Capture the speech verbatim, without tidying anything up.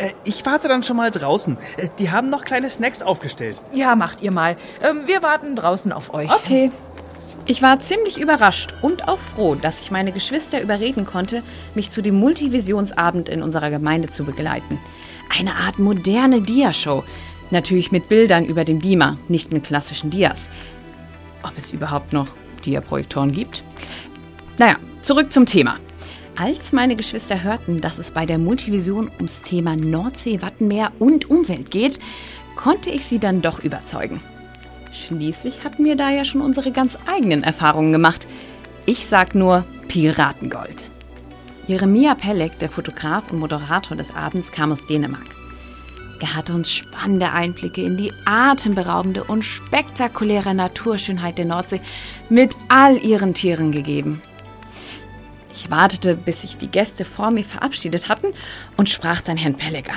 Äh, ich warte dann schon mal draußen. Äh, die haben noch kleine Snacks aufgestellt. Ja, macht ihr mal. Ähm, wir warten draußen auf euch. Okay. Ich war ziemlich überrascht und auch froh, dass ich meine Geschwister überreden konnte, mich zu dem Multivisionsabend in unserer Gemeinde zu begleiten. Eine Art moderne Diashow. Natürlich mit Bildern über den Beamer, nicht mit klassischen Dias. Ob es überhaupt noch Dia-Projektoren gibt? Naja, zurück zum Thema. Als meine Geschwister hörten, dass es bei der Multivision ums Thema Nordsee, Wattenmeer und Umwelt geht, konnte ich sie dann doch überzeugen. Schließlich hatten wir da ja schon unsere ganz eigenen Erfahrungen gemacht. Ich sag nur Piratengold. Jeremia Pelek, der Fotograf und Moderator des Abends, kam aus Dänemark. Er hatte uns spannende Einblicke in die atemberaubende und spektakuläre Naturschönheit der Nordsee mit all ihren Tieren gegeben. Ich wartete, bis sich die Gäste vor mir verabschiedet hatten und sprach dann Herrn Pelek an.